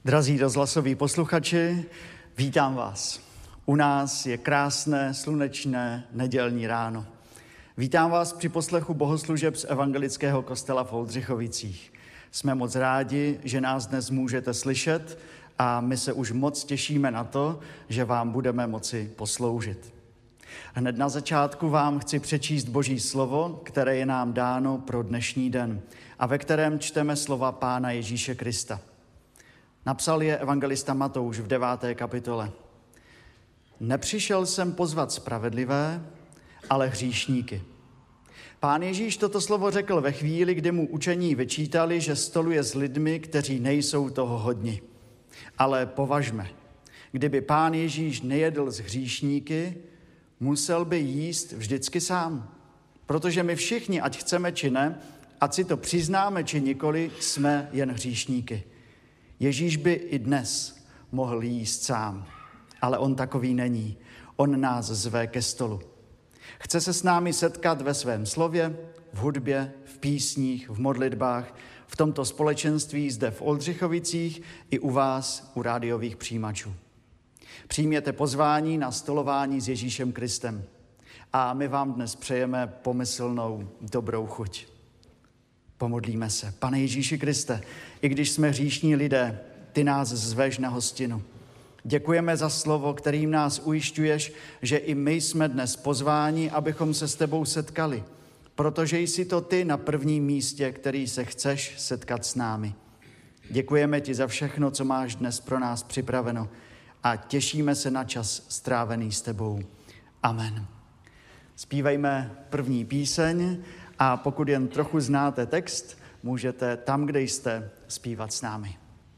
Drazí rozhlasoví posluchači, vítám vás. U nás je krásné, slunečné nedělní ráno. Vítám vás při poslechu bohoslužeb z evangelického kostela v Oldřichovicích. Jsme moc rádi, že nás dnes můžete slyšet a my se už moc těšíme na to, že vám budeme moci posloužit. Hned na začátku vám chci přečíst Boží slovo, které je nám dáno pro dnešní den a ve kterém čteme slova Pána Ježíše Krista. Napsal je evangelista Matouš v 9. kapitole. Nepřišel jsem pozvat spravedlivé, ale hříšníky. Pán Ježíš toto slovo řekl ve chvíli, kdy mu učení vyčítali, že stoluje s lidmi, kteří nejsou toho hodni. Ale považme, kdyby Pán Ježíš nejedl s hříšníky, musel by jíst vždycky sám. Protože my všichni, ať chceme či ne, ať si to přiznáme či nikoli, jsme jen hříšníky. Ježíš by i dnes mohl jíst sám, ale on takový není. On nás zve ke stolu. Chce se s námi setkat ve svém slově, v hudbě, v písních, v modlitbách, v tomto společenství zde v Oldřichovicích i u vás, u rádiových přijímačů. Přijměte pozvání na stolování s Ježíšem Kristem a my vám dnes přejeme pomyslnou dobrou chuť. Pomodlíme se. Pane Ježíši Kriste, i když jsme hříšní lidé, ty nás zveš na hostinu. Děkujeme za slovo, kterým nás ujišťuješ, že i my jsme dnes pozváni, abychom se s tebou setkali, protože jsi to ty na prvním místě, který se chceš setkat s námi. Děkujeme ti za všechno, co máš dnes pro nás připraveno a těšíme se na čas strávený s tebou. Amen. Zpívejme první píseň a pokud jen trochu znáte text, můžete tam, kde jste, zpívat s námi.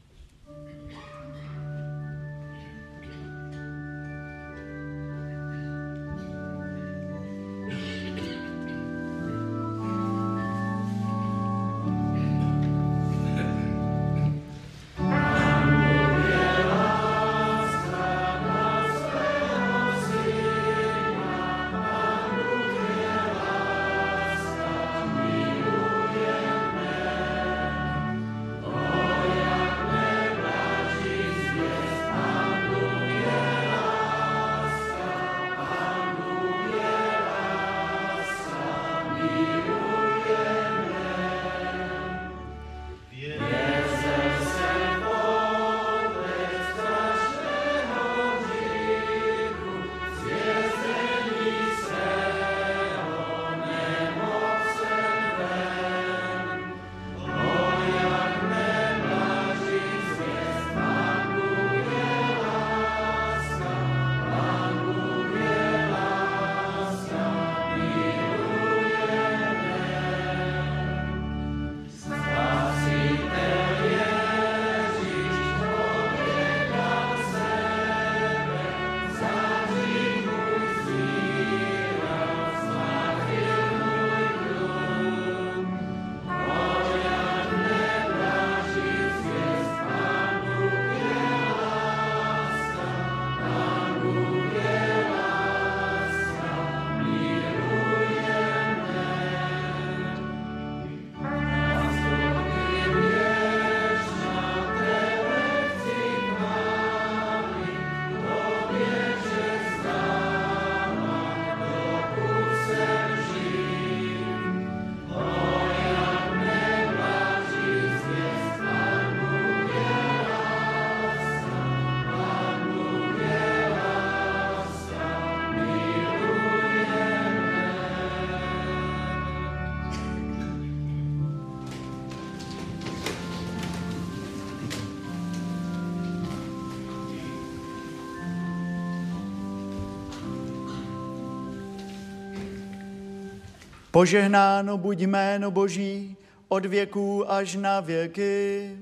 Požehnáno buď jméno Boží od věků až na věky.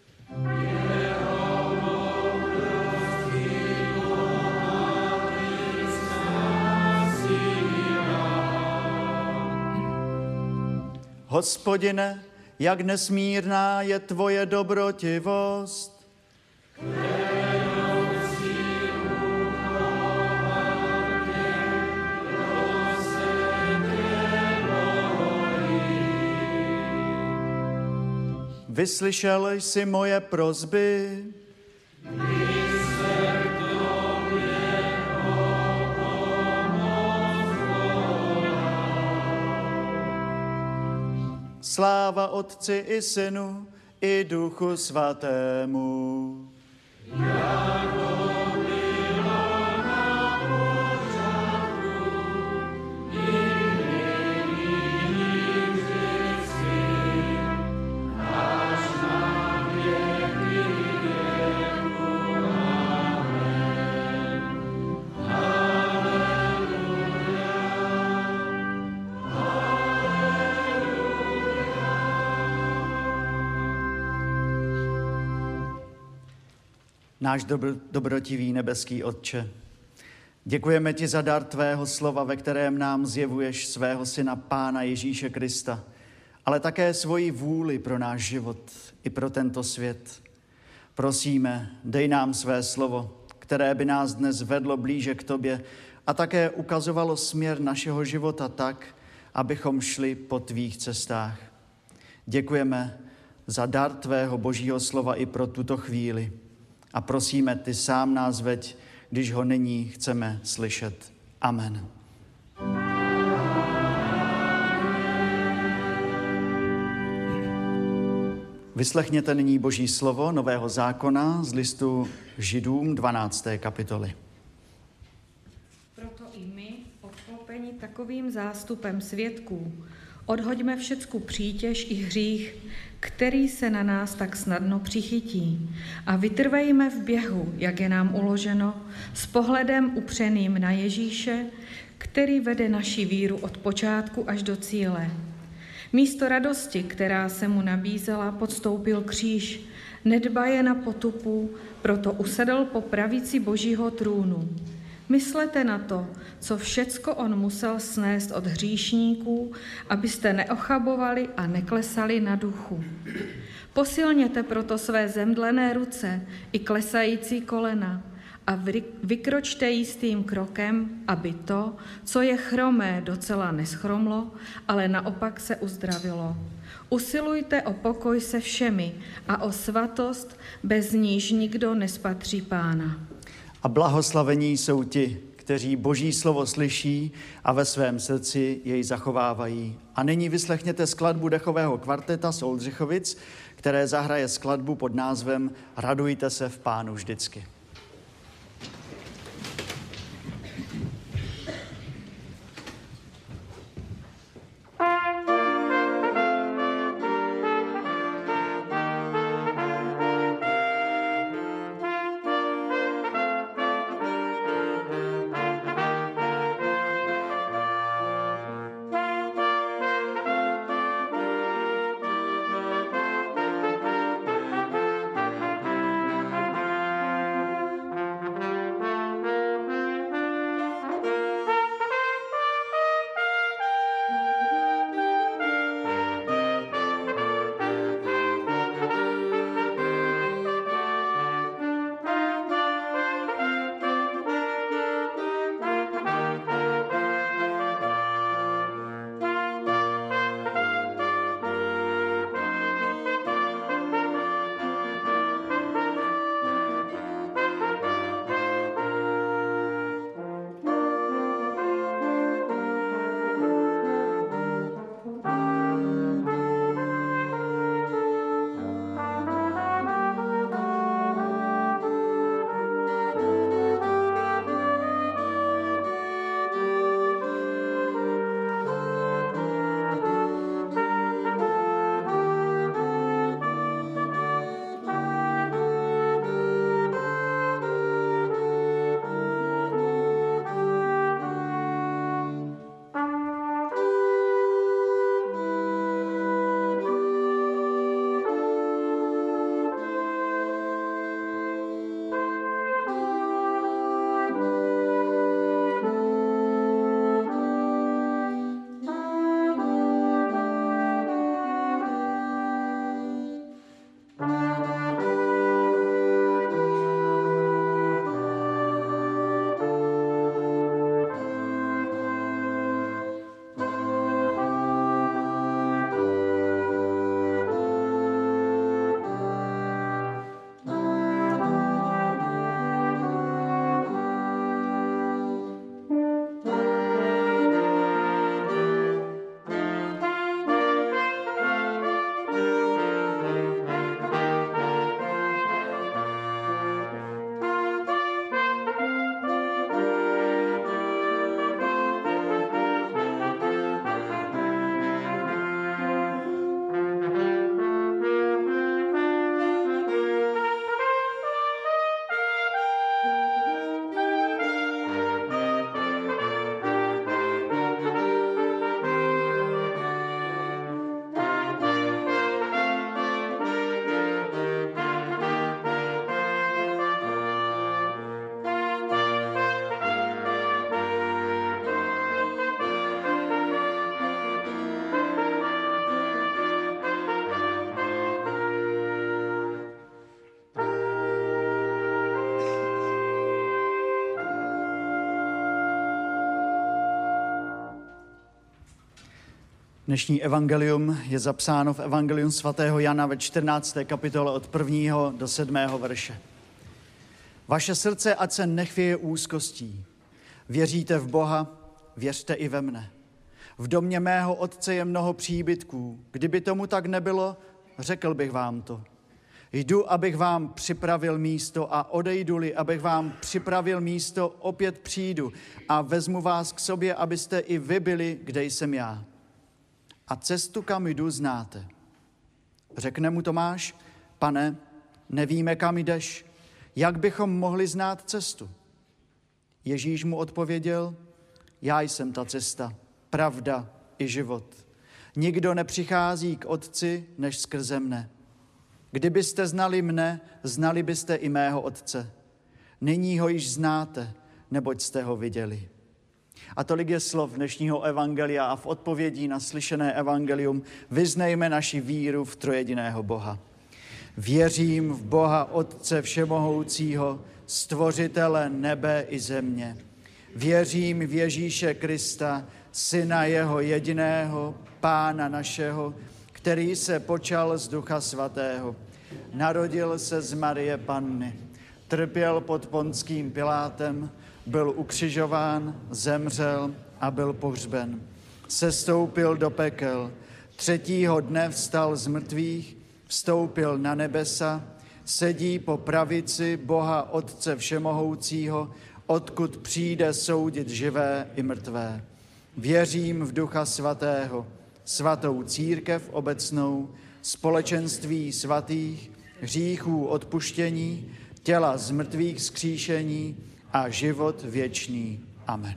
Hospodine, jak nesmírná je tvoje dobrotivost. Vyslyšel jsi moje prosby. Sláva Otci i Synu i Duchu Svatému. Náš dobrotivý nebeský Otče, děkujeme ti za dar tvého slova, ve kterém nám zjevuješ svého syna Pána Ježíše Krista, ale také svoji vůli pro náš život i pro tento svět. Prosíme, dej nám své slovo, které by nás dnes vedlo blíže k tobě a také ukazovalo směr našeho života tak, abychom šli po tvých cestách. Děkujeme za dar tvého božího slova i pro tuto chvíli. A prosíme, ty sám nás veď, když ho nyní chceme slyšet. Amen. Vyslechněte nyní Boží slovo Nového zákona z listu Židům 12. kapitoly. Proto i my, obklopeni takovým zástupem svědků, odhoďme všecku přítěž i hřích, který se na nás tak snadno přichytí, a vytrvejme v běhu, jak je nám uloženo, s pohledem upřeným na Ježíše, který vede naši víru od počátku až do cíle. Místo radosti, která se mu nabízela, podstoupil kříž, nedbaje na potupu, proto usedl po pravici Božího trůnu. Myslete na to, co všecko on musel snést od hříšníků, abyste neochabovali a neklesali na duchu. Posilněte proto své zemdlené ruce i klesající kolena a vykročte jistým krokem, aby to, co je chromé, docela neschromlo, ale naopak se uzdravilo. Usilujte o pokoj se všemi a o svatost, bez níž nikdo nespatří Pána. A blahoslavení jsou ti, kteří Boží slovo slyší a ve svém srdci jej zachovávají. A nyní vyslechněte skladbu dechového kvarteta z Oldřichovic, které zahraje skladbu pod názvem Radujte se v Pánu vždycky. Dnešní evangelium je zapsáno v evangelium svatého Jana ve 14. kapitole od 1. do 7. verše. Vaše srdce ať se nechvěje úzkostí. Věříte v Boha, věřte i ve mne. V domě mého otce je mnoho příbytků. Kdyby tomu tak nebylo, řekl bych vám to. Jdu, abych vám připravil místo a odejdu-li, abych vám připravil místo, opět přijdu a vezmu vás k sobě, abyste i vy byli, kde jsem já. A cestu, kam jdu, znáte. Řekne mu Tomáš, Pane, nevíme, kam jdeš, jak bychom mohli znát cestu? Ježíš mu odpověděl, já jsem ta cesta, pravda i život. Nikdo nepřichází k Otci, než skrze mne. Kdybyste znali mne, znali byste i mého Otce. Nyní ho již znáte, neboť jste ho viděli. A tolik je slov dnešního evangelia a v odpovědí na slyšené evangelium vyznejme naši víru v trojediného Boha. Věřím v Boha Otce Všemohoucího, Stvořitele nebe i země. Věřím v Ježíše Krista, Syna jeho jediného, Pána našeho, který se počal z Ducha Svatého. Narodil se z Marie Panny, trpěl pod Pontským Pilátem, byl ukřižován, zemřel a byl pohřben. Sestoupil do pekel, 3. dne vstal z mrtvých, vstoupil na nebesa, sedí po pravici Boha Otce Všemohoucího, odkud přijde soudit živé i mrtvé. Věřím v Ducha Svatého, svatou církev obecnou, společenství svatých, hříchů odpuštění, těla z mrtvých vzkříšení a život věčný. Amen.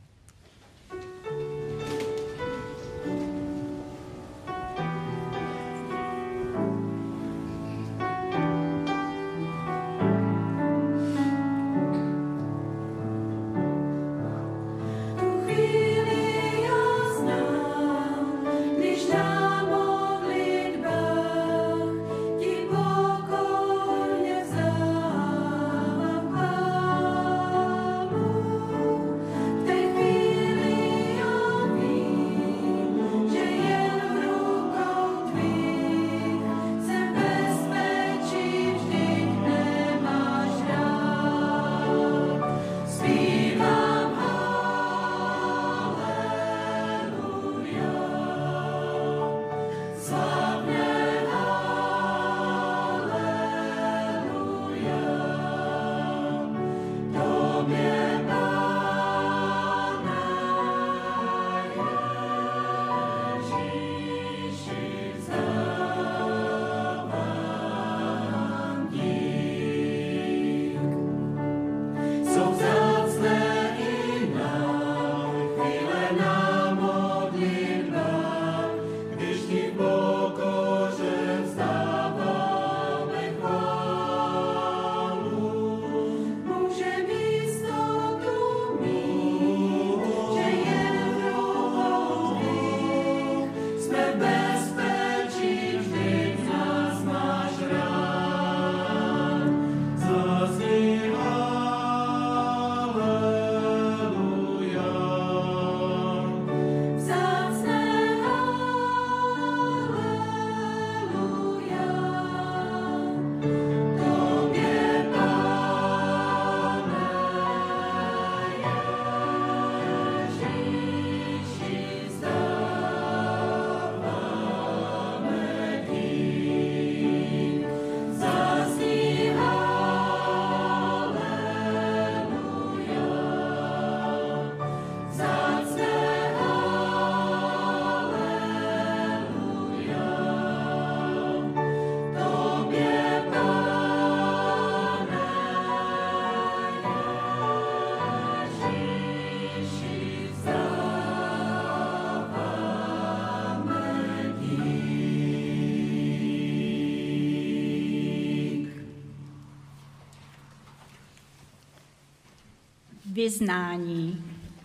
Vyznání.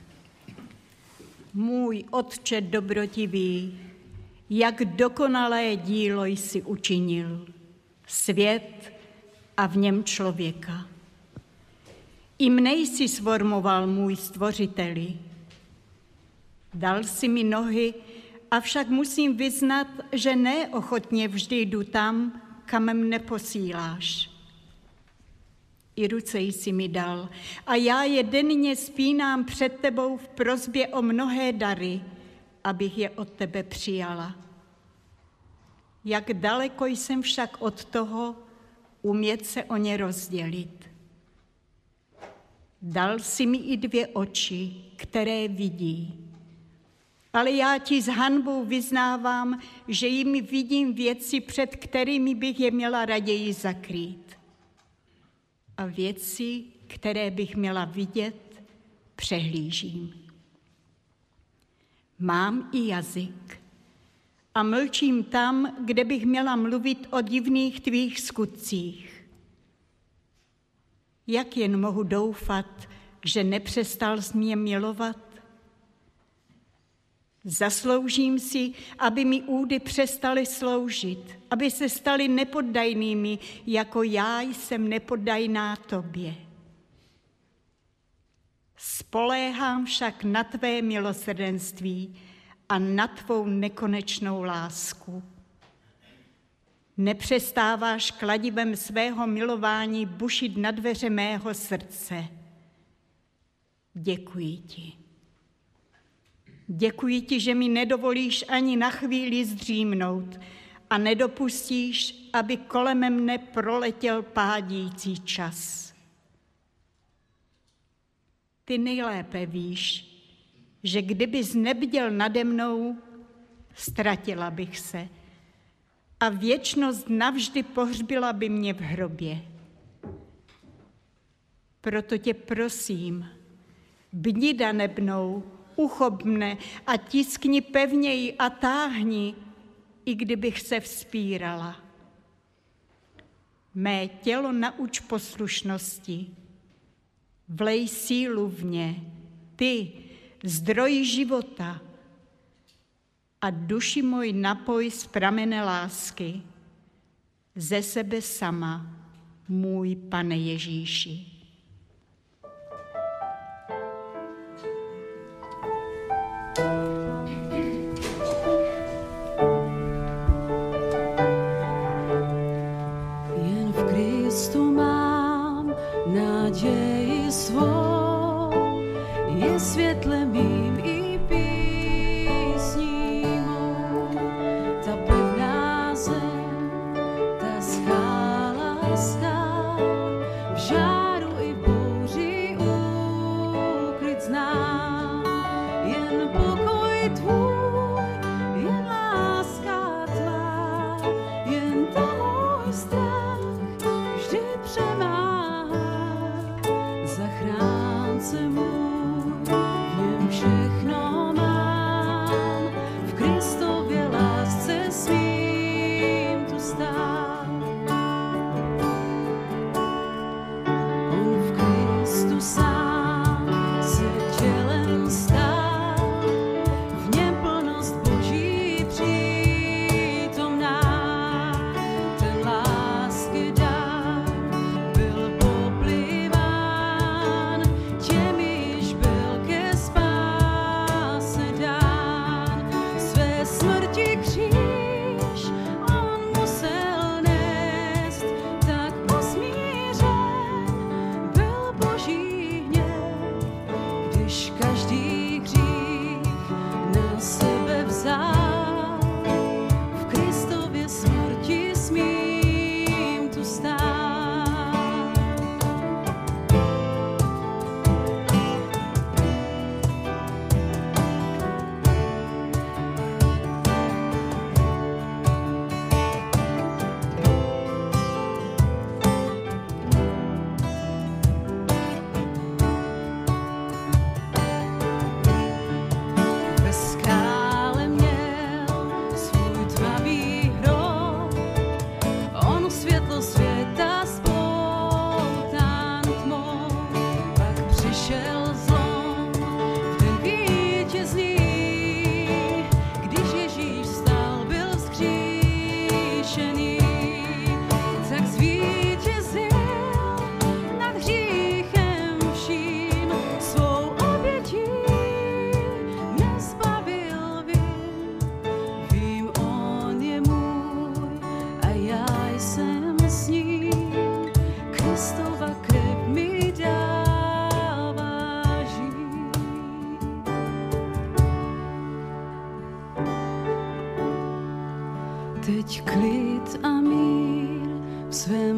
Můj Otče dobrotivý, jak dokonalé dílo jsi učinil, svět a v něm člověka. I mne jsi sformoval, můj Stvořiteli. Dal si mi nohy, avšak musím vyznat, že neochotně vždy jdu tam, kam mne posíláš. I ruce jsi mi dal a já je denně spínám před tebou v prosbě o mnohé dary, abych je od tebe přijala. Jak daleko jsem však od toho umět se o ně rozdělit. Dal jsi mi i 2 oči, které vidí. Ale já ti s hanbou vyznávám, že jimi vidím věci, před kterými bych je měla raději zakrýt. A věci, které bych měla vidět, přehlížím. Mám i jazyk a mlčím tam, kde bych měla mluvit o divných tvých skutcích. Jak jen mohu doufat, že nepřestal jsi mě milovat? Zasloužím si, aby mi údy přestaly sloužit, aby se staly nepoddajnými, jako já jsem nepoddajná tobě. Spoléhám však na tvé milosrdenství a na tvou nekonečnou lásku. Nepřestáváš kladivem svého milování bušit na dveře mého srdce. Děkuji ti. Děkuji ti, že mi nedovolíš ani na chvíli zdřímnout a nedopustíš, aby kolem mne proletěl pádící čas. Ty nejlépe víš, že kdybys nebděl nade mnou, ztratila bych se a věčnost navždy pohřbila by mě v hrobě. Proto tě prosím, bdi dane mnou, uchop mne a tiskni pevněji a táhni, i kdybych se vzpírala. Mé tělo nauč poslušnosti, vlej sílu v ně, ty, zdroj života, a duši moj napoj z pramene lásky, ze sebe sama, můj Pane Ježíši. Jen v Kristu mám naději svou, je světlem mým i písní mou. Ta pevná zem, ta skála skál, v žáru i v bouři úklid znám. Jen pokoj tvůj, jen láska tvá, jen ta můj strach vždy přemáhá. Zachránce můj, v něm vše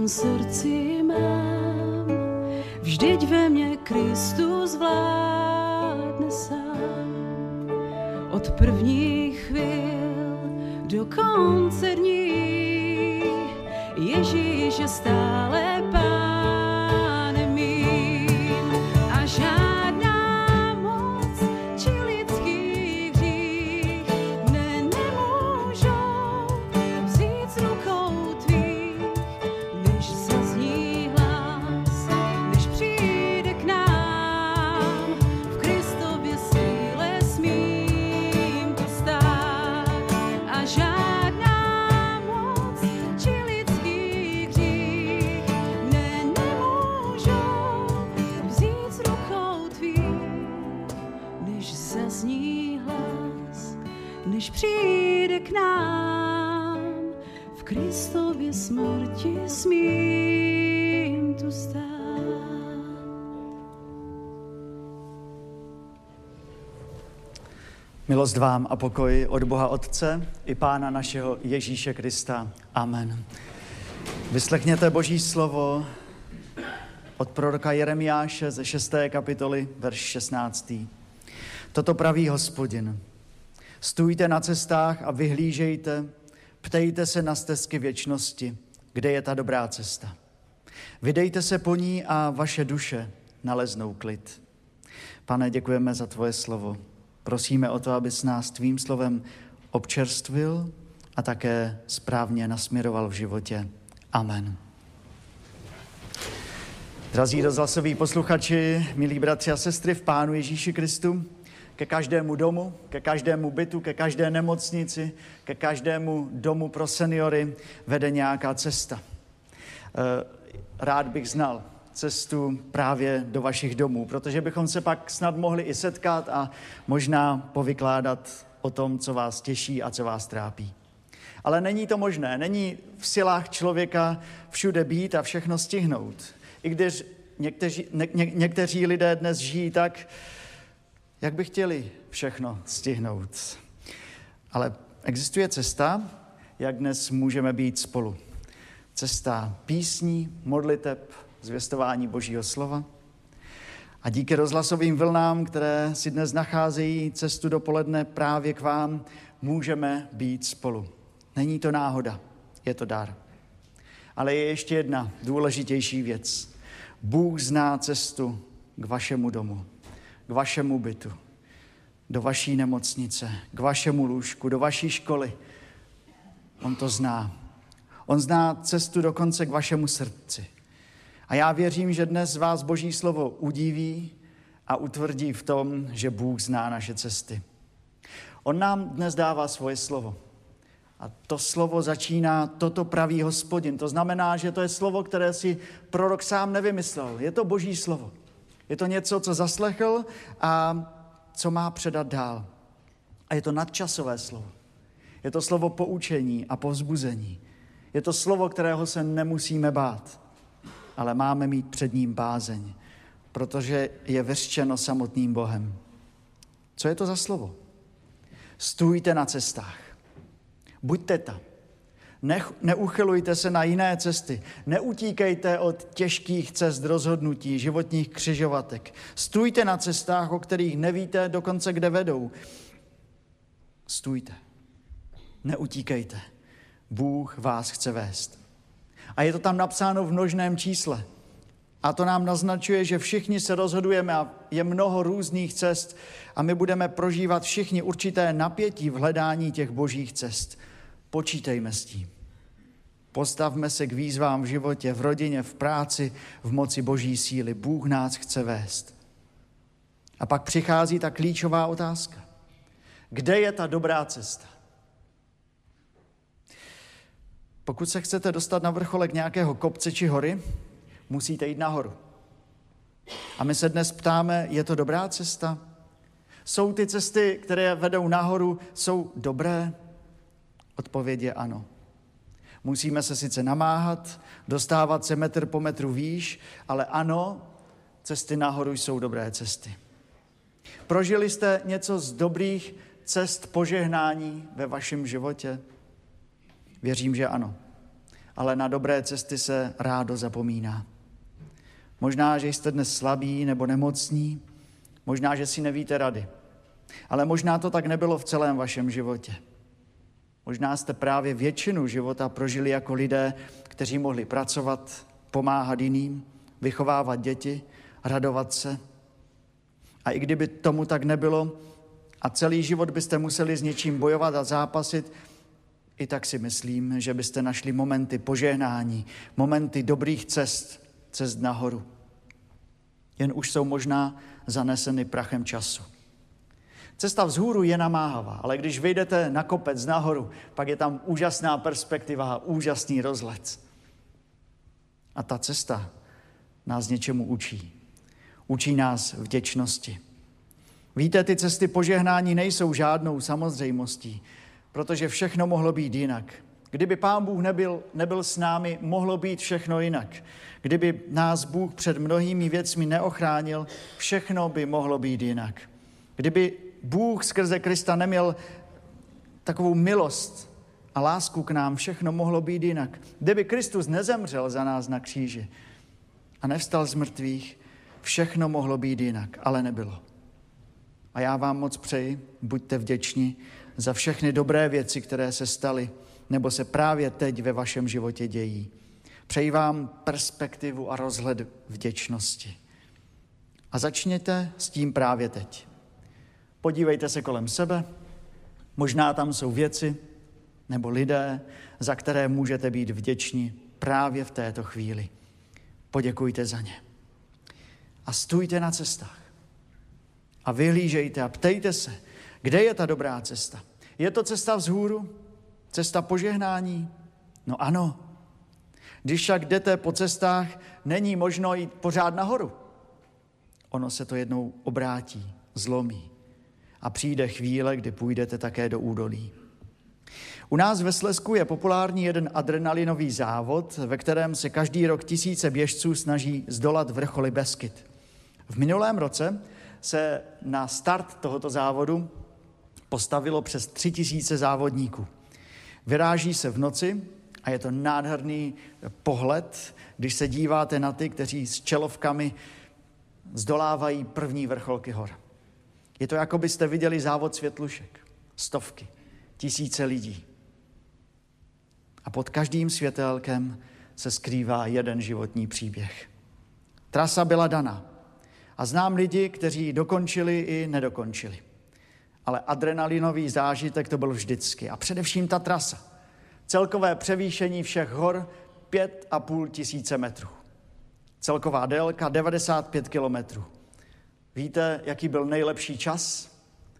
tom srdci mám, vždyť ve mně Kristus vládne sám. Od prvních chvíl do konce dní Ježíš je stále pánem mým a žádná moc či lidský hřích mne nemůžou vzít z rukou tvých, než zazní hlas, než přijde k nám, v Kristově síle smím tu stát a žádná moc či lidský hřích mne nemůžou vzít z rukou tvých, než zazní hlas, než přijde k nám, v Kristově smrti smím tu stát. Milost vám a pokoj od Boha Otce i Pána našeho Ježíše Krista. Amen. Vyslechněte Boží slovo od proroka Jeremiáše ze 6. kapitoly, verš 16. Toto praví Hospodin. Stůjte na cestách a vyhlížejte, ptejte se na stezky věčnosti, kde je ta dobrá cesta. Vydejte se po ní a vaše duše naleznou klid. Pane, děkujeme za tvoje slovo. Prosíme o to, abys nás tvým slovem občerstvil a také správně nasměroval v životě. Amen. Drazí rozhlasoví posluchači, milí bratři a sestry v Pánu Ježíši Kristu, ke každému domu, ke každému bytu, ke každé nemocnici, ke každému domu pro seniory vede nějaká cesta. Rád bych znal cestu právě do vašich domů, protože bychom se pak snad mohli i setkat a možná povykládat o tom, co vás těší a co vás trápí. Ale není to možné, není v silách člověka všude být a všechno stihnout. I když někteří lidé dnes žijí tak, jak by chtěli všechno stihnout. Ale existuje cesta, jak dnes můžeme být spolu. Cesta písní, modliteb, zvěstování Božího slova. A díky rozhlasovým vlnám, které si dnes nacházejí cestu dopoledne právě k vám, můžeme být spolu. Není to náhoda, je to dar. Ale je ještě jedna důležitější věc. Bůh zná cestu k vašemu domu, k vašemu bytu, do vaší nemocnice, k vašemu lůžku, do vaší školy. On to zná. On zná cestu dokonce k vašemu srdci. A já věřím, že dnes vás Boží slovo udiví a utvrdí v tom, že Bůh zná naše cesty. On nám dnes dává svoje slovo. A to slovo začíná, toto praví Hospodin. To znamená, že to je slovo, které si prorok sám nevymyslel. Je to Boží slovo. Je to něco, co zaslechl a co má předat dál. A je to nadčasové slovo. Je to slovo poučení a povzbuzení. Je to slovo, kterého se nemusíme bát, ale máme mít před ním bázeň, protože je vyřčeno samotným Bohem. Co je to za slovo? Stůjte na cestách. Buďte tam. Neuchylujte se na jiné cesty. Neutíkejte od těžkých cest rozhodnutí, životních křižovatek. Stůjte na cestách, o kterých nevíte dokonce, kde vedou. Stůjte. Neutíkejte. Bůh vás chce vést. A je to tam napsáno v množném čísle. A to nám naznačuje, že všichni se rozhodujeme a je mnoho různých cest a my budeme prožívat všichni určité napětí v hledání těch božích cest. Počítejme s tím. Postavme se k výzvám v životě, v rodině, v práci, v moci boží síly. Bůh nás chce vést. A pak přichází ta klíčová otázka. Kde je ta dobrá cesta? Pokud se chcete dostat na vrcholek nějakého kopce či hory, musíte jít nahoru. A my se dnes ptáme, je to dobrá cesta? Jsou ty cesty, které vedou nahoru, jsou dobré? Odpověď je ano. Musíme se sice namáhat, dostávat se metr po metru výš, ale ano, cesty nahoru jsou dobré cesty. Prožili jste něco z dobrých cest požehnání ve vašem životě? Věřím, že ano. ale na dobré cesty se rádo zapomíná. Možná, že jste dnes slabí nebo nemocní, možná, že si nevíte rady, ale možná to tak nebylo v celém vašem životě. Možná jste právě většinu života prožili jako lidé, kteří mohli pracovat, pomáhat jiným, vychovávat děti, radovat se. A i kdyby tomu tak nebylo a celý život byste museli s něčím bojovat a zápasit, i tak si myslím, že byste našli momenty požehnání, momenty dobrých cest nahoru. Jen už jsou možná zaneseny prachem času. Cesta vzhůru je namáhavá, ale když vyjdete na kopec nahoru, pak je tam úžasná perspektiva a úžasný rozhled. A ta cesta nás něčemu učí. Učí nás vděčnosti. Víte, ty cesty požehnání nejsou žádnou samozřejmostí, protože všechno mohlo být jinak. Kdyby Pán Bůh nebyl s námi, mohlo být všechno jinak. Kdyby nás Bůh před mnohými věcmi neochránil, všechno by mohlo být jinak. Kdyby Bůh skrze Krista neměl takovou milost a lásku k nám, všechno mohlo být jinak. Kdyby Kristus nezemřel za nás na kříži a nevstal z mrtvých, všechno mohlo být jinak, ale nebylo. A já vám moc přeji, buďte vděční za všechny dobré věci, které se staly, nebo se právě teď ve vašem životě dějí. Přeji vám perspektivu a rozhled vděčnosti. A začněte s tím právě teď. Podívejte se kolem sebe, možná tam jsou věci nebo lidé, za které můžete být vděční právě v této chvíli. Poděkujte za ně. A stůjte na cestách. A vyhlížejte a ptejte se, kde je ta dobrá cesta. Je to cesta vzhůru? Cesta požehnání? No ano. Když však jdete po cestách, není možno jít pořád nahoru. Ono se to jednou obrátí, zlomí. A přijde chvíle, kdy půjdete také do údolí. U nás ve Slezsku je populární jeden adrenalinový závod, ve kterém se každý rok tisíce běžců snaží zdolat vrcholy Beskyd. V minulém roce se na start tohoto závodu postavilo přes 3000 závodníků. Vyráží se v noci a je to nádherný pohled, když se díváte na ty, kteří s čelovkami zdolávají první vrcholky hor. Je to, jako byste viděli závod světlušek. Stovky, tisíce lidí. A pod každým světélkem se skrývá jeden životní příběh. Trasa byla daná. A znám lidi, kteří dokončili i nedokončili. Ale adrenalinový zážitek to byl vždycky. A především ta trasa. Celkové převýšení všech hor 5500 metrů. Celková délka 95 kilometrů. Víte, jaký byl nejlepší čas?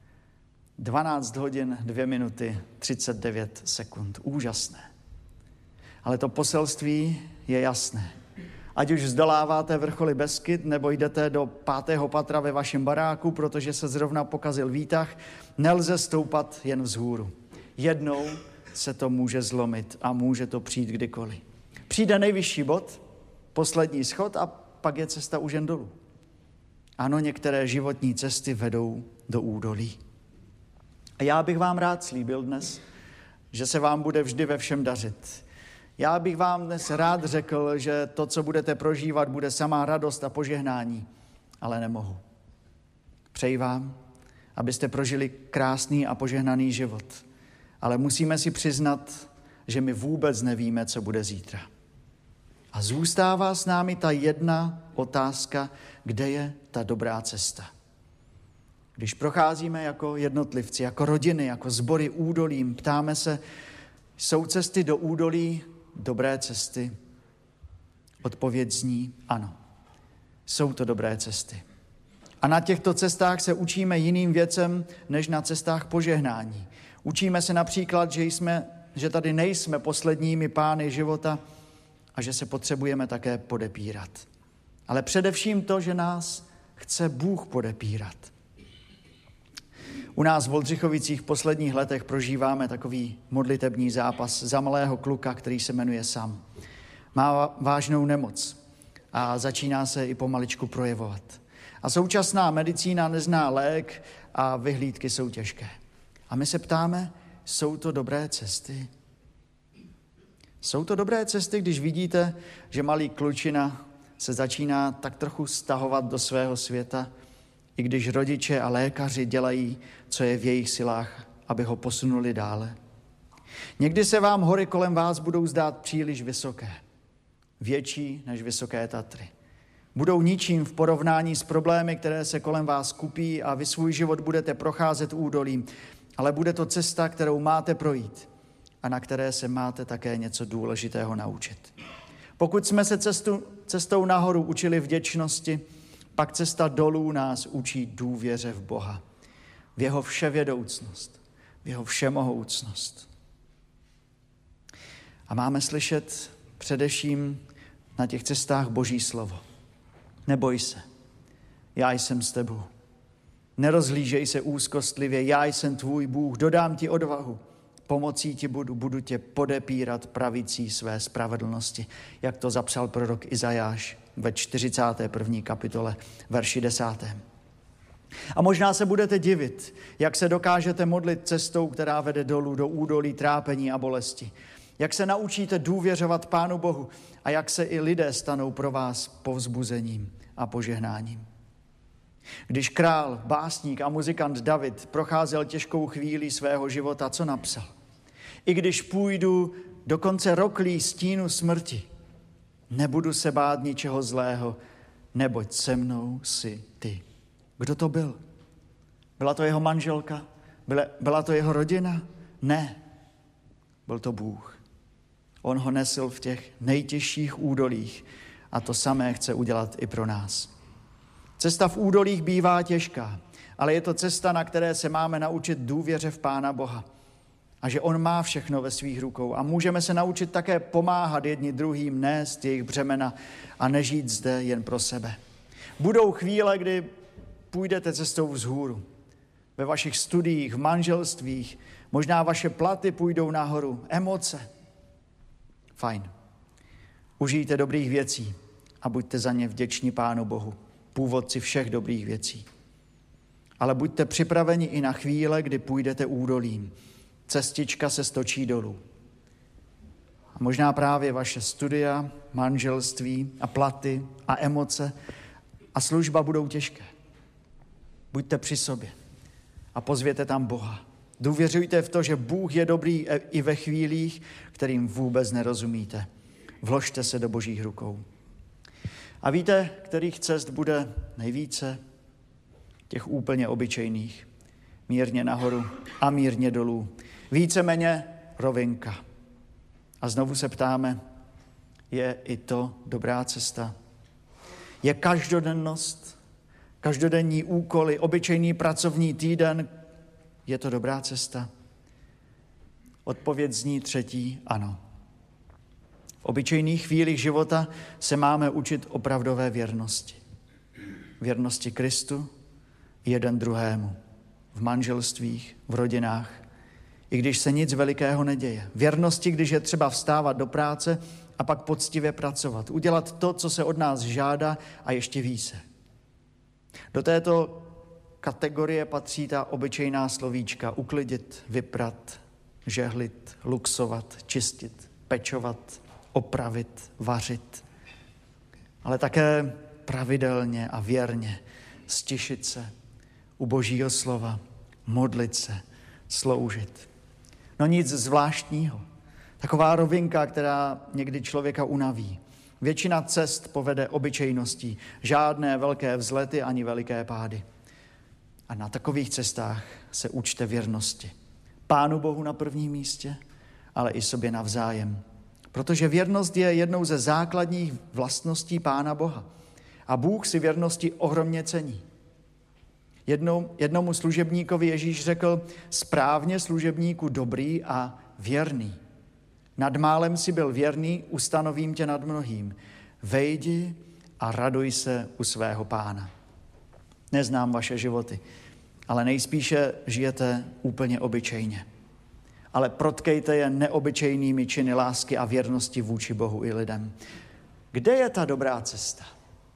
12 hodin, 2 minuty, 39 sekund. Úžasné. Ale to poselství je jasné. Ať už zdoláváte vrcholy Beskyd, nebo jdete do 5. patra ve vašem baráku, protože se zrovna pokazil výtah, nelze stoupat jen vzhůru. Jednou se to může zlomit a může to přijít kdykoliv. Přijde nejvyšší bod, poslední schod a pak je cesta už jen dolů. Ano, některé životní cesty vedou do údolí. A já bych vám rád slíbil dnes, že se vám bude vždy ve všem dařit. Já bych vám dnes rád řekl, že to, co budete prožívat, bude samá radost a požehnání, ale nemohu. Přeji vám, abyste prožili krásný a požehnaný život, ale musíme si přiznat, že my vůbec nevíme, co bude zítra. A zůstává s námi ta jedna otázka, kde je ta dobrá cesta. Když procházíme jako jednotlivci, jako rodiny, jako sbory údolím, ptáme se, jsou cesty do údolí dobré cesty? Odpověď zní ano. Jsou to dobré cesty. A na těchto cestách se učíme jiným věcem, než na cestách požehnání. Učíme se například, že tady nejsme posledními pány života a že se potřebujeme také podepírat. Ale především to, že nás chce Bůh podepírat. U nás v Oldřichovicích v posledních letech prožíváme takový modlitební zápas za malého kluka, který se jmenuje Sam. Má vážnou nemoc a začíná se i pomaličku projevovat. A současná medicína nezná lék a vyhlídky jsou těžké. A my se ptáme, jsou to dobré cesty? Jsou to dobré cesty, když vidíte, že malý klučina se začíná tak trochu stahovat do svého světa, i když rodiče a lékaři dělají, co je v jejich silách, aby ho posunuli dále. Někdy se vám hory kolem vás budou zdát příliš vysoké, větší než vysoké Tatry. Budou ničím v porovnání s problémy, které se kolem vás kupí a vy svůj život budete procházet údolím, ale bude to cesta, kterou máte projít a na které se máte také něco důležitého naučit. Pokud jsme se cestou nahoru učili vděčnosti, pak cesta dolů nás učí důvěře v Boha, v jeho vševědoucnost, v jeho všemohoucnost. A máme slyšet především na těch cestách Boží slovo. Neboj se, já jsem s tebou. Nerozhlížej se úzkostlivě, já jsem tvůj Bůh, dodám ti odvahu. Pomocí ti budu tě podepírat pravicí své spravedlnosti, jak to zapsal prorok Izajáš ve 41. kapitole, verši 10. A možná se budete divit, jak se dokážete modlit cestou, která vede dolů do údolí trápení a bolesti. Jak se naučíte důvěřovat Pánu Bohu a jak se i lidé stanou pro vás povzbuzením a požehnáním. Když král, básník a muzikant David procházel těžkou chvíli svého života, co napsal? I když půjdu do konce roklí stínu smrti, nebudu se bát ničeho zlého, neboť se mnou jsi ty. Kdo to byl? Byla to jeho manželka? Byla to jeho rodina? Ne, byl to Bůh. On ho nesl v těch nejtěžších údolích a to samé chce udělat i pro nás. Cesta v údolích bývá těžká, ale je to cesta, na které se máme naučit důvěře v Pána Boha a že on má všechno ve svých rukou a můžeme se naučit také pomáhat jedni druhým, nést jejich břemena a nežít zde jen pro sebe. Budou chvíle, kdy půjdete cestou vzhůru. Ve vašich studiích, v manželstvích, možná vaše platy půjdou nahoru, emoce. Fajn. Užijte dobrých věcí a buďte za ně vděční Pánu Bohu, původci všech dobrých věcí. Ale buďte připraveni i na chvíle, kdy půjdete údolím. Cestička se stočí dolů. A možná právě vaše studia, manželství a platy a emoce a služba budou těžké. Buďte při sobě a pozvěte tam Boha. Důvěřujte v to, že Bůh je dobrý i ve chvílích, kterým vůbec nerozumíte. Vložte se do Božích rukou. A víte, kterých cest bude nejvíce? Těch úplně obyčejných. Mírně nahoru a mírně dolů. Víceméně rovinka. A znovu se ptáme, je i to dobrá cesta? Je každodennost, každodenní úkoly, obyčejný pracovní týden, je to dobrá cesta? Odpověď zní třetí, ano. V obyčejných chvílích života se máme učit opravdové věrnosti. Věrnosti Kristu jeden druhému. V manželstvích, v rodinách, i když se nic velikého neděje. Věrnosti, když je třeba vstávat do práce a pak poctivě pracovat. Udělat to, co se od nás žádá a ještě více. Do této kategorie patří ta obyčejná slovíčka uklidit, vyprat, žehlit, luxovat, čistit, pečovat, opravit, vařit. Ale také pravidelně a věrně stišit se u Božího slova, modlit se, sloužit. No nic zvláštního. Taková rovinka, která někdy člověka unaví. Většina cest povede obyčejností. Žádné velké vzlety ani veliké pády. A na takových cestách se učte věrnosti. Pánu Bohu na prvním místě, ale i sobě navzájem. Protože věrnost je jednou ze základních vlastností Pána Boha. A Bůh si věrnosti ohromně cení. Jednomu služebníkovi Ježíš řekl, správně služebníku dobrý a věrný. Nad málem si byl věrný, ustanovím tě nad mnohým. Vejdi a raduj se u svého Pána. Neznám vaše životy, ale nejspíše žijete úplně obyčejně. Ale protkejte je neobyčejnými činy lásky a věrnosti vůči Bohu i lidem. Kde je ta dobrá cesta?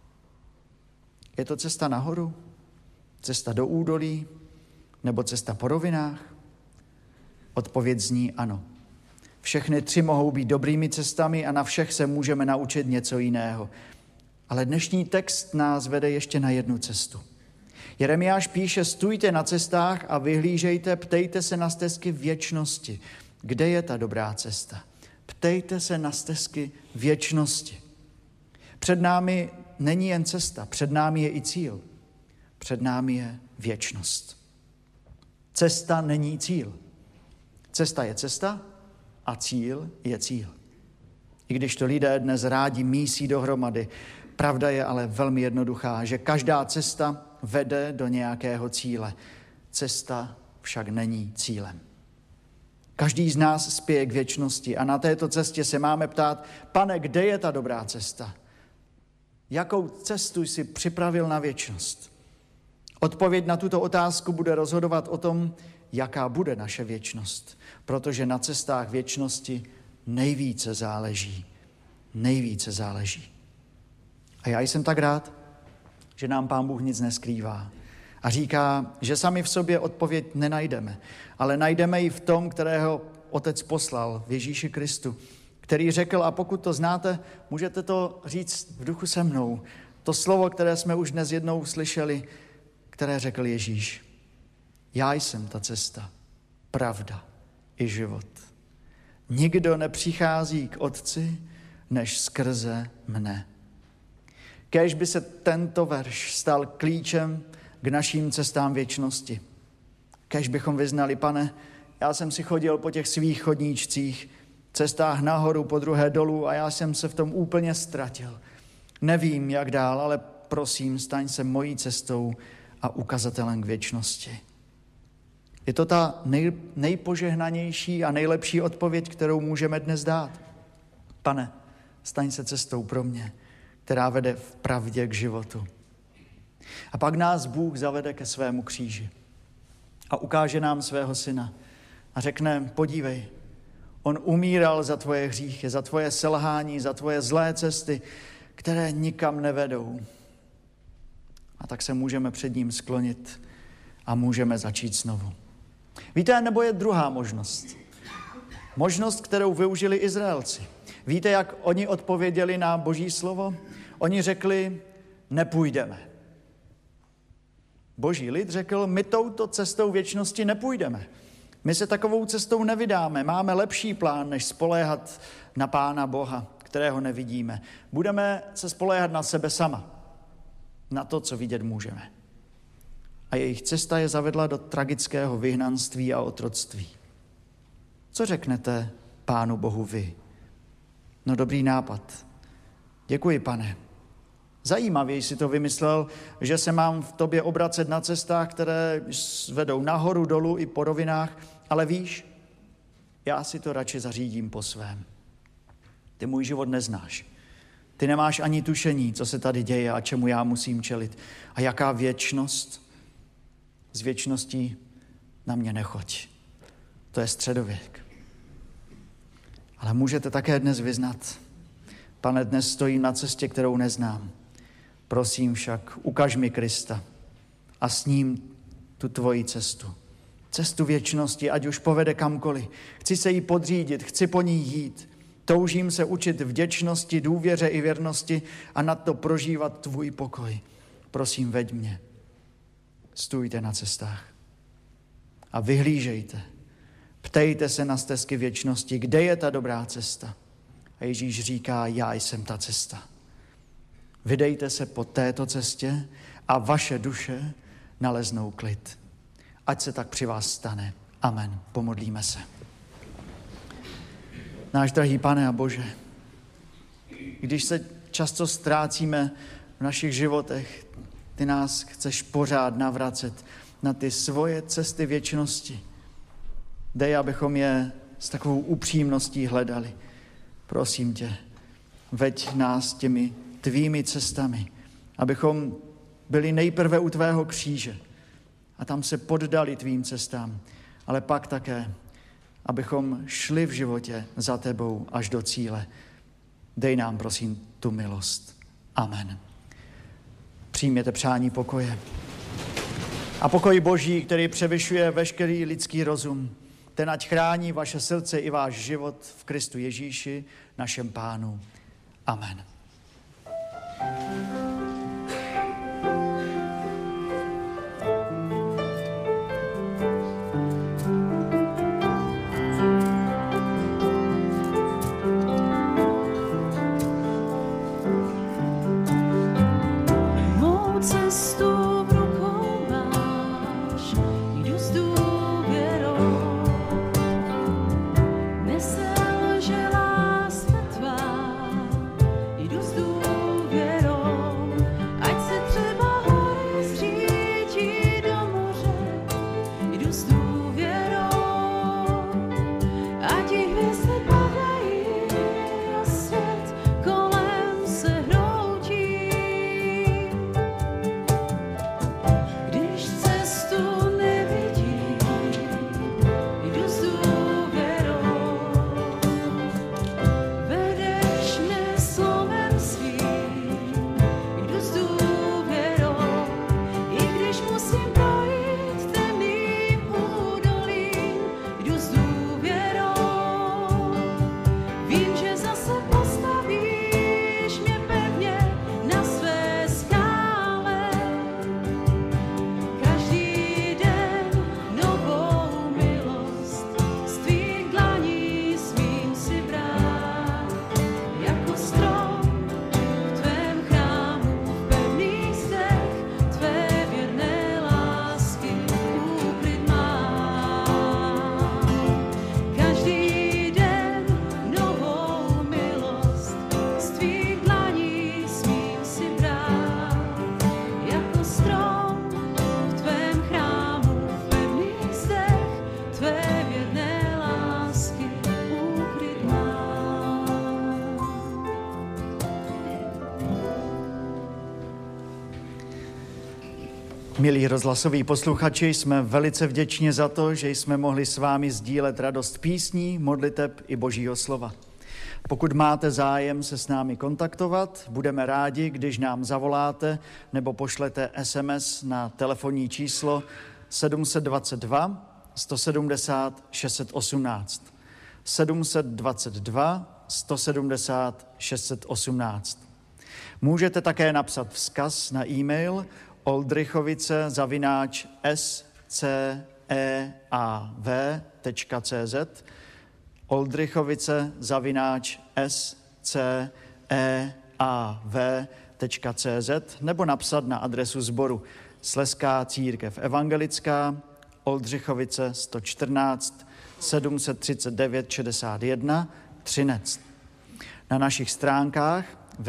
Je to cesta nahoru? Cesta do údolí? Nebo cesta po rovinách? Odpověď zní ano. Všechny 3 mohou být dobrými cestami a na všech se můžeme naučit něco jiného. Ale dnešní text nás vede ještě na jednu cestu. Jeremiáš píše, stůjte na cestách a vyhlížejte, ptejte se na stezky věčnosti. Kde je ta dobrá cesta? Ptejte se na stezky věčnosti. Před námi není jen cesta, před námi je i cíl. Před námi je věčnost. Cesta není cíl. Cesta je cesta a cíl je cíl. I když to lidé dnes rádi mísí dohromady, pravda je ale velmi jednoduchá, že každá cesta vede do nějakého cíle. Cesta však není cílem. Každý z nás spěje k věčnosti a na této cestě se máme ptát, Pane, kde je ta dobrá cesta? Jakou cestu jsi připravil na věčnost? Odpověď na tuto otázku bude rozhodovat o tom, jaká bude naše věčnost, protože na cestách věčnosti nejvíce záleží. Nejvíce záleží. A já jsem tak rád, že nám Pán Bůh nic neskrývá. A říká, že sami v sobě odpověď nenajdeme, ale najdeme ji v tom, kterého Otec poslal, v Ježíši Kristu, který řekl, a pokud to znáte, můžete to říct v duchu se mnou, to slovo, které jsme už dnes jednou slyšeli, které řekl Ježíš. Já jsem ta cesta, pravda i život. Nikdo nepřichází k Otci, než skrze mne. Kéž by se tento verš stal klíčem k našim cestám věčnosti. Kéž bychom vyznali, Pane, já jsem si chodil po těch svých chodníčcích, cestách nahoru, po druhé dolů a já jsem se v tom úplně ztratil. Nevím, jak dál, ale prosím, staň se mojí cestou a ukazatelem k věčnosti. Je to ta nejpožehnanější a nejlepší odpověď, kterou můžeme dnes dát. Pane, staň se cestou pro mě, která vede v pravdě k životu. A pak nás Bůh zavede ke svému kříži a ukáže nám svého syna a řekne, podívej, on umíral za tvoje hříchy, za tvoje selhání, za tvoje zlé cesty, které nikam nevedou. A tak se můžeme před ním sklonit a můžeme začít znovu. Víte, nebo je druhá možnost. Možnost, kterou využili Izraelci. Víte, jak oni odpověděli na Boží slovo? Oni řekli, nepůjdeme. Boží lid řekl, my touto cestou věčnosti nepůjdeme. My se takovou cestou nevydáme. Máme lepší plán, než spoléhat na Pána Boha, kterého nevidíme. Budeme se spoléhat na sebe sama. Na to, co vidět můžeme. A jejich cesta je zavedla do tragického vyhnanství a otroctví. Co řeknete Pánu Bohu vy? No dobrý nápad. Děkuji, Pane. Zajímavě jsi to vymyslel, že se mám v tobě obracet na cestách, které vedou nahoru, dolů i po rovinách, ale víš, já si to radši zařídím po svém. Ty můj život neznáš. Ty nemáš ani tušení, co se tady děje a čemu já musím čelit. A jaká věčnost? Z věčností na mě nechoď. To je středověk. Ale můžete také dnes vyznat, Pane, dnes stojím na cestě, kterou neznám. Prosím však, ukaž mi Krista a s ním tu tvoji cestu. Cestu věčnosti, ať už povede kamkoliv. Chci se jí podřídit, chci po ní jít. Toužím se učit vděčnosti, důvěře i věrnosti a nad to prožívat tvůj pokoj. Prosím, veď mě. Stůjte na cestách a vyhlížejte. Ptejte se na stezky věčnosti, kde je ta dobrá cesta. A Ježíš říká, já jsem ta cesta. Vydejte se po této cestě a vaše duše naleznou klid. Ať se tak při vás stane. Amen. Pomodlíme se. Náš drahý Pane a Bože, když se často ztrácíme v našich životech, ty nás chceš pořád navracet na ty svoje cesty věčnosti. Dej, abychom je s takovou upřímností hledali. Prosím tě, veď nás těmi tvými cestami, abychom byli nejprve u tvého kříže a tam se poddali tvým cestám, ale pak také, abychom šli v životě za tebou až do cíle. Dej nám, prosím, tu milost. Amen. Přijměte přání pokoje. A pokoj Boží, který převyšuje veškerý lidský rozum, Ten ať chrání vaše srdce i váš život v Kristu Ježíši, našem Pánu. Amen. Milí rozhlasoví posluchači, jsme velice vděční za to, že jsme mohli s vámi sdílet radost písní, modliteb i Božího slova. Pokud máte zájem se s námi kontaktovat, budeme rádi, když nám zavoláte nebo pošlete SMS na telefonní číslo 722 170 618. 722 170 618. Můžete také napsat vzkaz na e-mail oldřichovice@sceav.cz oldřichovice@sceav.cz nebo napsat na adresu sboru Slezská církev evangelická, Oldřichovice 114 739 61 Třinec. Na našich stránkách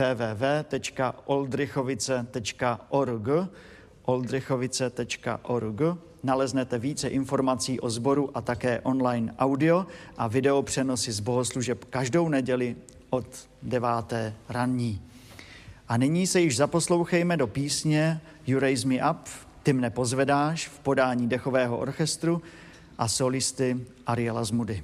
www.oldřichovice.org naleznete více informací o sboru a také online audio a video přenosy z bohoslužeb každou neděli od 9. ranní. A nyní se již zaposlouchejme do písně You Raise Me Up, Ty mne pozvedáš v podání dechového orchestru a solisty Ariela Zmudy.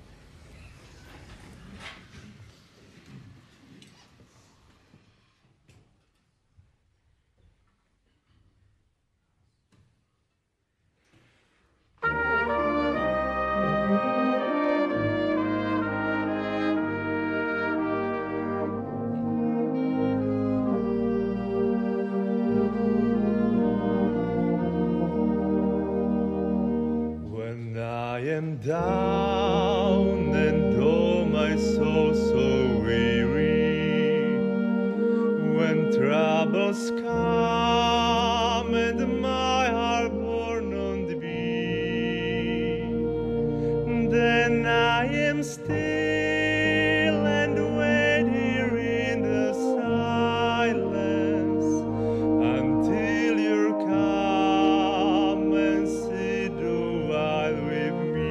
Down and oh my soul so weary, when troubles come and my heart born on the beat, then I am still and wait here in the silence until you come and sit a while with me.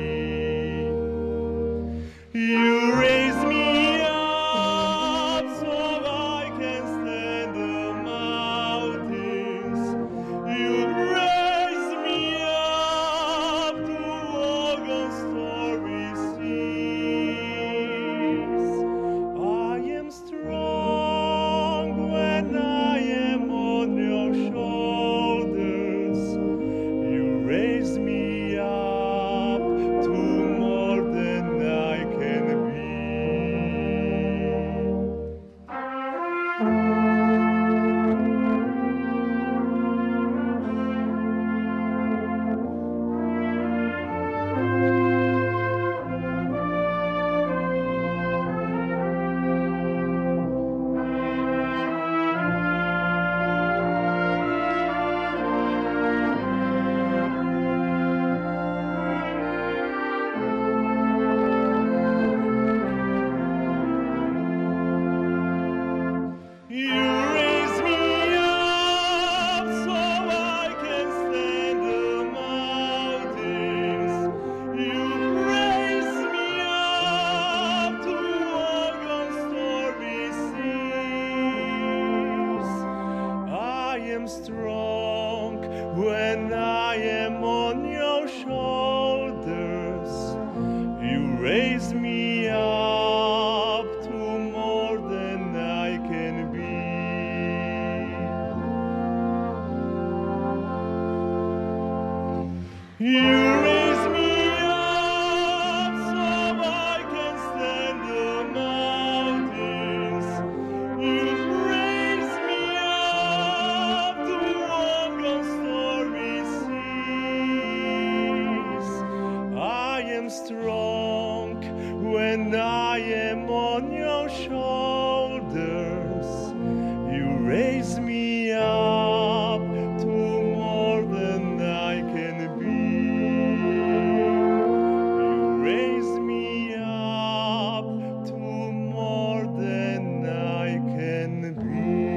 You raise me up so I can stand the mountains. You raise me up to walk on stormy seas. am strong when I am on your shoulders. You raise me up to more than I can be. You raise me up so I can stand the mountains. You raise me up to walk on stormy seas. I am strong when I am on your shoulders. You raise me up to more than I can be. You raise me up to more than I can be.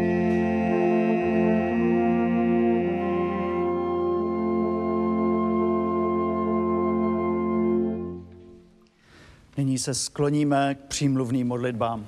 Nyní se skloníme k přímluvným modlitbám.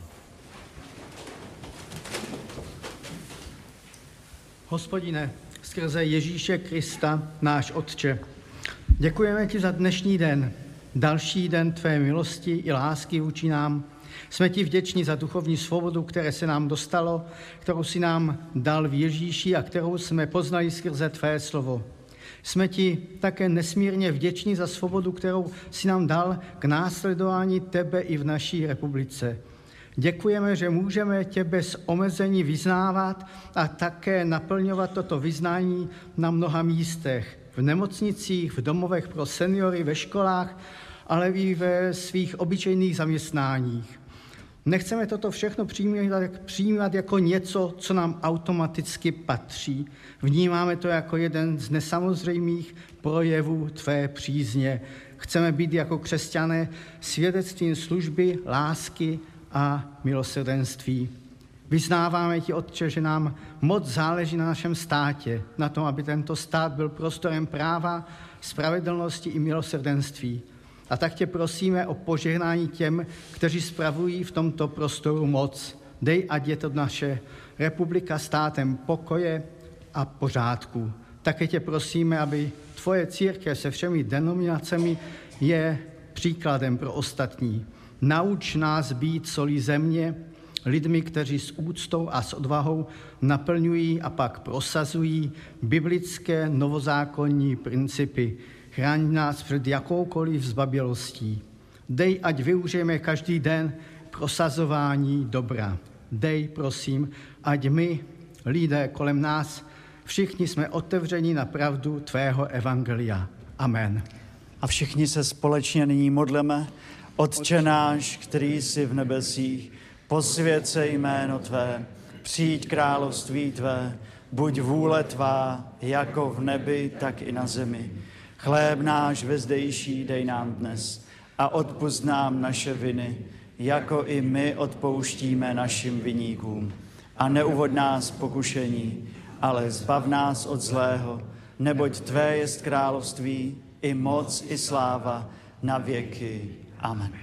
Hospodine, skrze Ježíše Krista, náš Otče, děkujeme ti za dnešní den, další den tvé milosti i lásky vůči nám. Jsme ti vděční za duchovní svobodu, které se nám dostalo, kterou si nám dal v Ježíši a kterou jsme poznali skrze tvé slovo. Jsme ti také nesmírně vděční za svobodu, kterou si nám dal k následování tebe i v naší republice. Děkujeme, že můžeme tě bez omezení vyznávat a také naplňovat toto vyznání na mnoha místech. V nemocnicích, v domovech pro seniory, ve školách, ale i ve svých obyčejných zaměstnáních. Nechceme toto všechno přijímat jako něco, co nám automaticky patří. Vnímáme to jako jeden z nesamozřejmých projevů tvé přízně. Chceme být jako křesťané svědectvím služby, lásky a milosrdenství. Vyznáváme ti, Otče, že nám moc záleží na našem státě, na tom, aby tento stát byl prostorem práva, spravedlnosti i milosrdenství. A tak tě prosíme o požehnání těm, kteří spravují v tomto prostoru moc. Dej, ať je to naše republika státem pokoje a pořádku. Také tě prosíme, aby tvoje církev se všemi denominacemi je příkladem pro ostatní. Nauč nás být solí země, lidmi, kteří s úctou a s odvahou naplňují a pak prosazují biblické novozákonní principy. Chraň nás před jakoukoliv zbabělostí. Dej, ať využijeme každý den prosazování dobra. Dej, prosím, ať my, lidé kolem nás, všichni jsme otevřeni na pravdu tvého evangelia. Amen. A všichni se společně nyní modleme. Otče náš, který jsi v nebesích, posvěť se jméno tvé, přijď království tvé, buď vůle tvá, jako v nebi, tak i na zemi. Chléb náš vezdejší dej nám dnes a odpusť nám naše viny, jako i my odpouštíme našim viníkům. A neuvod nás v pokušení, ale zbav nás od zlého, neboť tvé jest království, i moc, i sláva, na věky. Amen.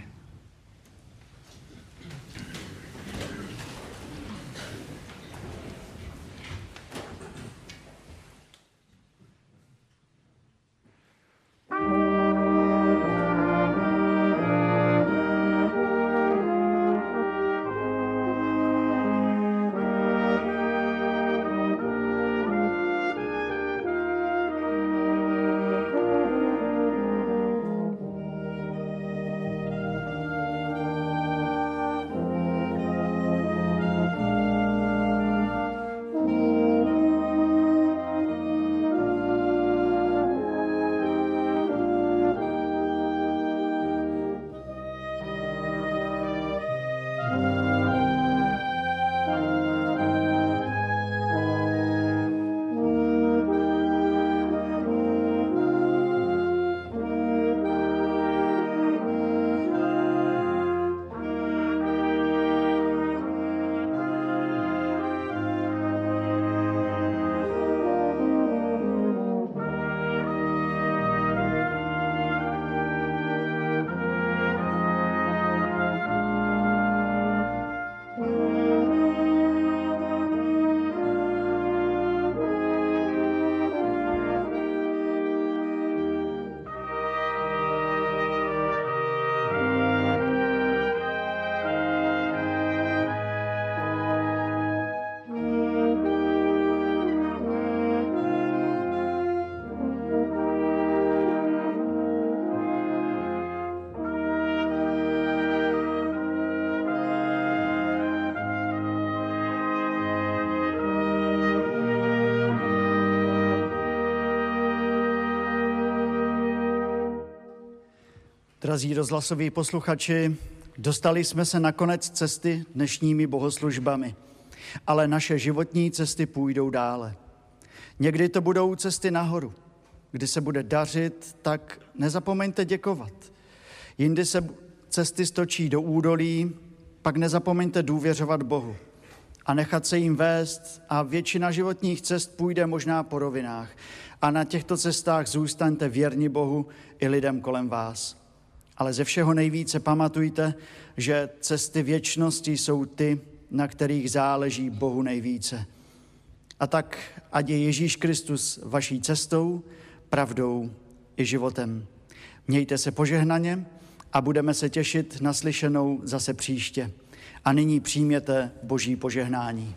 Drazí rozhlasoví posluchači, dostali jsme se na konec cesty dnešními bohoslužbami, ale naše životní cesty půjdou dále. Někdy to budou cesty nahoru, kdy se bude dařit, tak nezapomeňte děkovat. Jindy se cesty stočí do údolí, pak nezapomeňte důvěřovat Bohu a nechat se jim vést a většina životních cest půjde možná po rovinách. A na těchto cestách zůstaňte věrni Bohu i lidem kolem vás. Ale ze všeho nejvíce pamatujte, že cesty věčnosti jsou ty, na kterých záleží Bohu nejvíce. A tak ať je Ježíš Kristus vaší cestou, pravdou i životem. Mějte se požehnaně a budeme se těšit na slyšenou zase příště. A nyní přijměte Boží požehnání.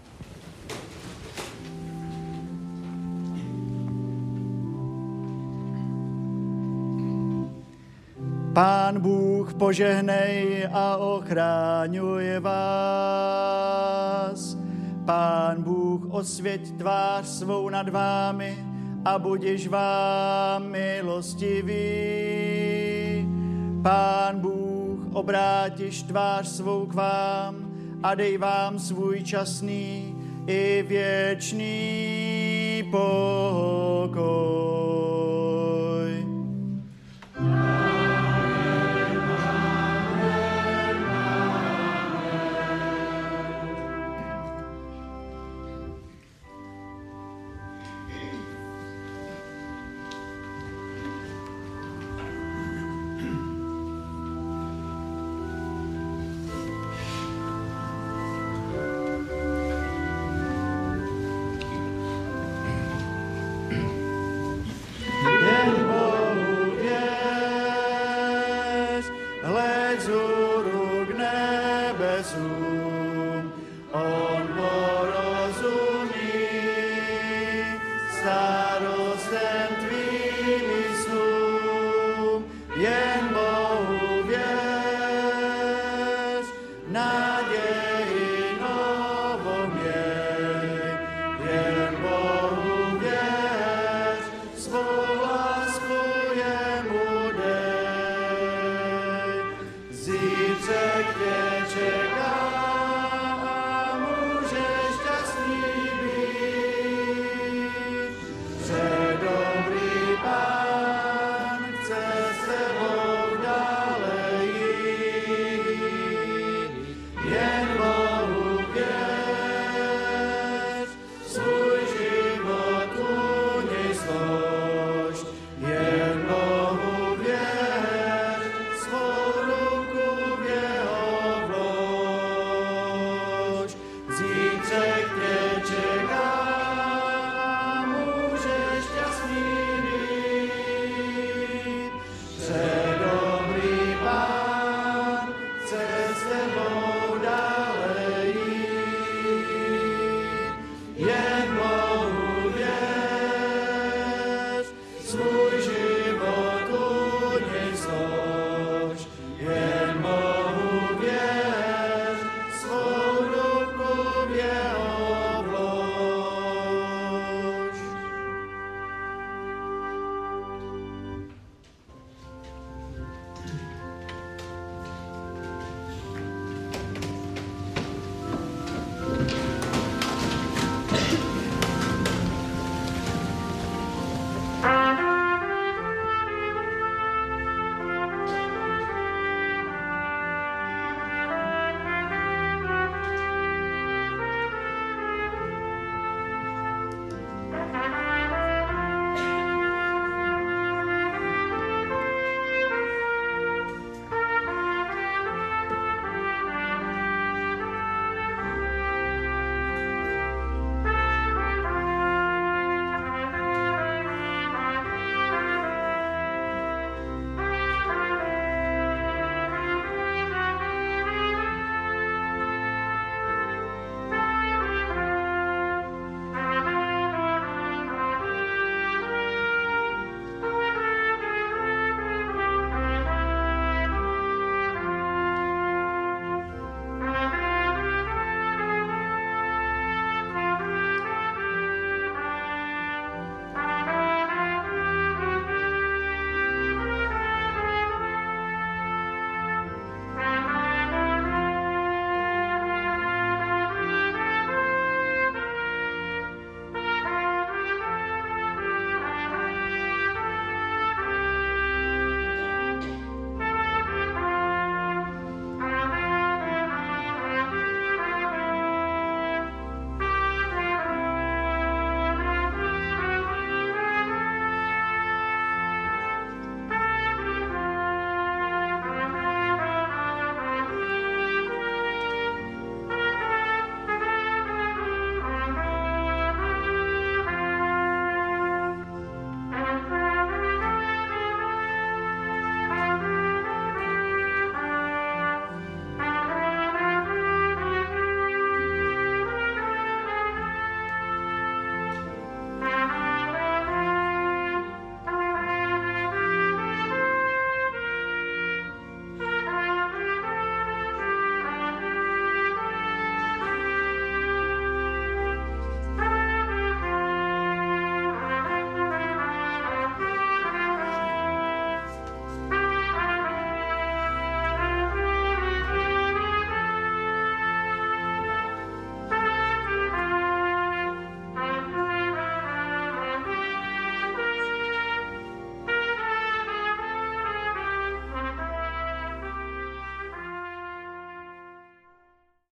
Pán Bůh požehnej a ochraňuje vás. Pán Bůh osvěť tvář svou nad vámi a budiž vám milostivý. Pán Bůh obrátiš tvář svou k vám a dej vám svůj časný i věčný pokoj.